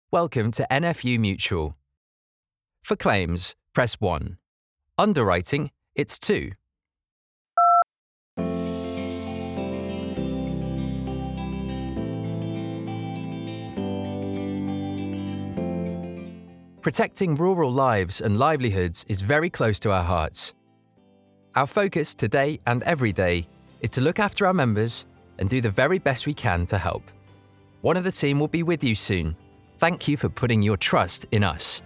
Welcome to NFU Mutual. For claims, press 1. Underwriting, it's 2. Protecting rural lives and livelihoods is very close to our hearts. Our focus today and every day is to look after our members and do the very best we can to help. One of the team will be with you soon. Thank you for putting your trust in us.